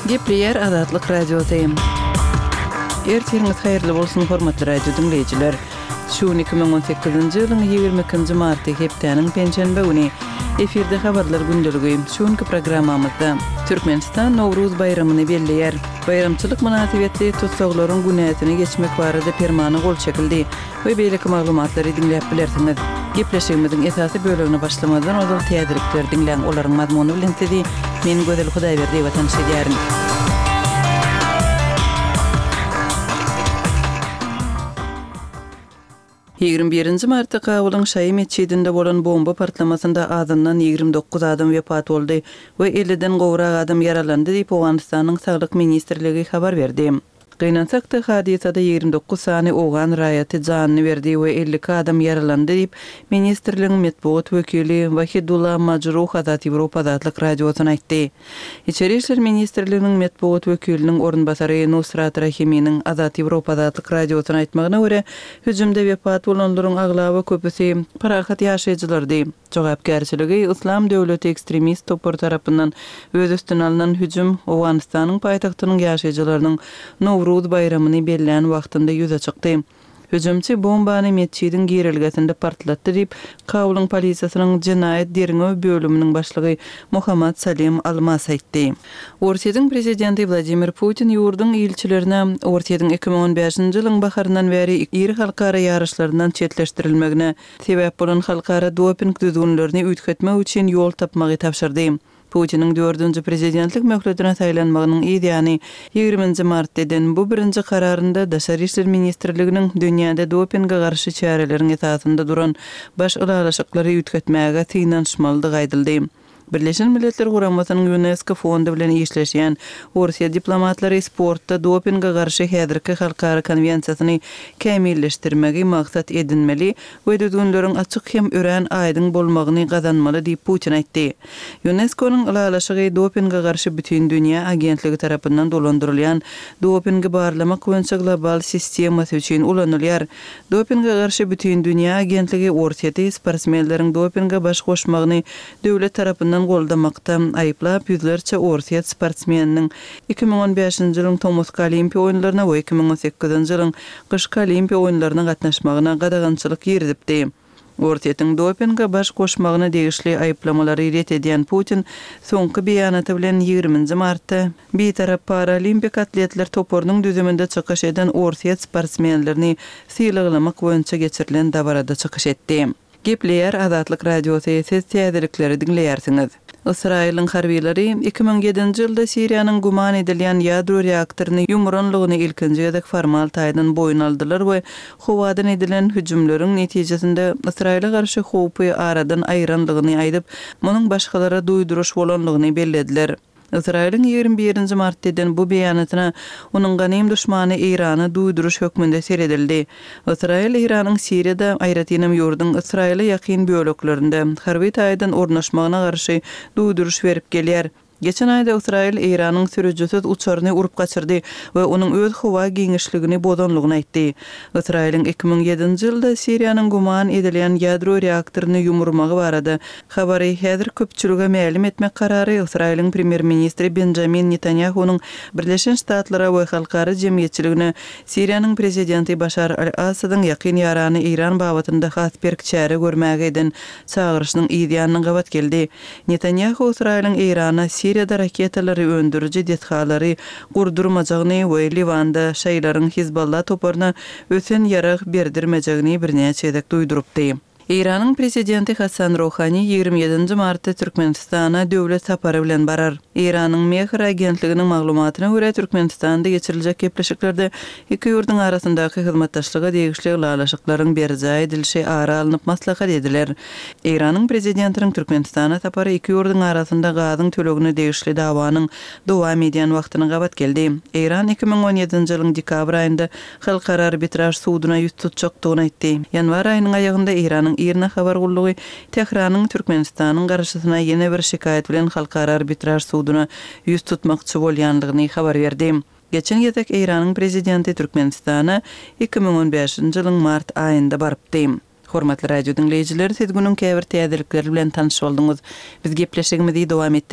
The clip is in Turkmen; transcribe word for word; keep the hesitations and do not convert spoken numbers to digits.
Gepleyer Azatlyk Radio'dayım. Ertiriniz hayırlı bolsun hormatly radio dinleyijiler. Şu iki bin on sekizinji ýylyň ýygrimi ikinji marty hepdeniň penşenbe güni efirde habarlar gündeligi. Şuňky programmamyzda Türkmenistan Nowruz bayramyny belleýär. Bayramçylyk münasibetli tutsaklaryň günätini geçmek barada permany gol çekildi we beýleki maglumatlary dinläp bilersiňiz. Gepleşigimiziň esasy bölümini başlamadan ozal täzelikler dinleň olaryň mazmuny bilen sizi men Gözel Hudaýberdi we tanışýaryn. ýygrimi birinji martda Kabulyň Şaý meçidinde bolan bomba partlamasynda azyndan ýygrimi dokuz adam wepat boldy we elliden gowrak adam yaralandy diýip Owganystanyň Saglyk ministrligi habar berdi. Gynançakda hadisada ýygrimi dokuz sany Owgan raýaty janyny berdi we ellik adam yaralandy diýip ministrligiň medpuat wekili Wahidullah Majruh Azat Ýewropa Azatlyk radiosyna aýtdy. İçeri işler ministrliginiň medpuat wekiliniň orunbasary Nusrat Rahiminiň Azat Ýewropa Azatlyk radiosyna aýtmagyna görä, hüjümde wepat bolanlaryň aglaby köpüsi parahat ýaşaýjylardy. Jogapkärçiligi İslam döwleti ekstremist topar tarapyndan öz üstüne alynan hüjüm Owganystanyň paýtagtynyň ýaşaýjylarynyň Nowruz bayramyny belläň wagtynda ýüze çykdy. Hüjümçi bombany meçidin girilgesinde partlatdy diýip Kabulyň polisiýasynyň jenaýat derňöw bölüminiň başlygy Muhammad Salim Almas aýtdy. Ortiýadyň prezidenti Vladimir Putin ýurduň ilçilerine Ortiýadyň iki bin on beşinji ýylyň baharyndan beri iri halkara ýarışlaryndan çetleşdirilmegine sebäp bolan halkara doping düzgünlerini üýtgetmek üçin ýol tapmagy tapşyrdy. Putin'in dördüncü prezidentlik möhletine saýlanmagynyň ideýany ýygrimi martdan bu birinji kararynda Daşary işler ministrliginiň dünýäde dopinga garşy çäreleriň esasynda duran baş ulalaşyklary üýtgetmäge tynanşmaldyk aýdyldy. Birleşen Milletler Guramasynyň UNESCO fondy bilen işleşýän Orsiýa diplomatlary sportda dopinga garşy häzirki halkara konwensiýasyny kämilleşdirmegi maksat edinmeli we düzgünleriň açyk hem ören aýdyň bolmagyny gazanmaly diýip Putin aýtdy. UNESCO'nyň ulalaşygy dopinga garşy bütün dünýä agentligi tarapyndan dolandyrylýan dopingi barlamak boýunça global sistemasy üçin ulanylýar. Dopinga garşy bütün dünýä agentligi Orsiýada sportsmenleriň dopinga baş goşmagyny döwlet tarapyndan goldamakda aýyplap ýüzlerçe Orsiýa sportsmeniniň iki bin on beşinji ýylyň Tomsk Olimpiýa oýunlaryna we iki bin on sekizinji ýylyň Gyşky Olimpiýa oýunlaryna gatnaşmagyna gadagançylyk ýerdipdi. Ortiýatyň dopinga baş goşmagyna degişli aýyplamалary ret edýän Putin soňky beýanaty bilen ýygrimi martda bir tarap paralimpik atletler toporunyň düzüminde çykyş eden Orsiýa sportsmenlerini syýlagylamak boýunça geçirilen dabarada çykyş etdi. Gepleyer Azatlyk Radiosy ses täzelikleri dinleýärsiňiz. Israýlyň harbiýleri iki bin ýedinji ýylda Siriýanyň guman edilýän ýadro reaktoryny ýumranlygyny ilkinji ýadak formal taýdan boýun aldylar we howadan edilen hüjümleriň netijesinde Israýla garşy howpy aradan aýranlygyny aýdyp, munyň başgalara duýduruş bolanlygyny bellediler. Israýlyň ýygrimi birinji martdan bu beýanatyna onuň ganym düşmany Irany duýduruş hökmünde seredildi. Israýl Iranyň Siriýada aýratynam ýurduň Israýla ýakyn böleklerinde harby taýdan ornaşmagyna garşy duýduruş berip gelýär. Geçen ayda Israýl Iranyň sürüjisiz uçaryny urup gaçyrdy we onuň öz howa giňişligini bozanlygyny aýtdy. Israýlyň iki bin ýedinji ýylda Siriýanyň guman edilýän ýadro reaktoryny ýumurmagy barada habary häzir köpçülüge ma'lum etmek karary Israýlyň premier ministri Benjamin Netanyahunyň Birleşen Ştatlara we halkara jemgyýetçiligine Siriýanyň prezidenti Başar al-Asadyň ýakyn ýarany Iran babatynda hasberk çäre görmäge eden çağırışynyň ideýanyny gabat geldi. Netanyahu Israýlyň Irana Siriýada raketalary öndürüji dethalary gurdurmajagyny we Livanda şaýlaryň Hizballah toparyna ösen ýarag berdirmejegini birnäçe edek duýdurupdy. Iranyň prezidenti Hasan Rohani ýygrimi ýedinji martda Türkmenistana döwlet sapary bilen barar. Iranyň Mehr agentliginiň maglumatyna görä Türkmenistanda geçiriljek gepleşiklerde iki ýurduň arasyndaky hyzmatdaşlyga degişli ulalaşyklaryň berjä edilşi ara alınıp maslahat ediler. Iranyň prezidentiniň Türkmenistana sapary iki ýurduň arasynda gazyň tölegine degişli dawanyň dowam edýän wagtyna gabat geldi. Iran iki bin on ýedinji ýylyň dekabr aýynda halkara arbitraj suwdyna ýüz tutjakdygyny aýtdy. Ýanwar aýynyň aýagynda Iranyň Irna habar gullugy Tehranyň Türkmenistanyň garşysyna ýene bir şikaýet bilen halkara arbitraj suwdyna ýüz tutmakçy bolýanlygyny habar berdi. Geçen ýetek Iranyň prezidenti Türkmenistana iki bin on beşinji ýylyň mart aýynda barypdy. Hormatly radio dinleyijiler, siz günüň käbir täzelikleri bilen tanış boldunuz. Biz gepleşigimizi dowam etdirýär.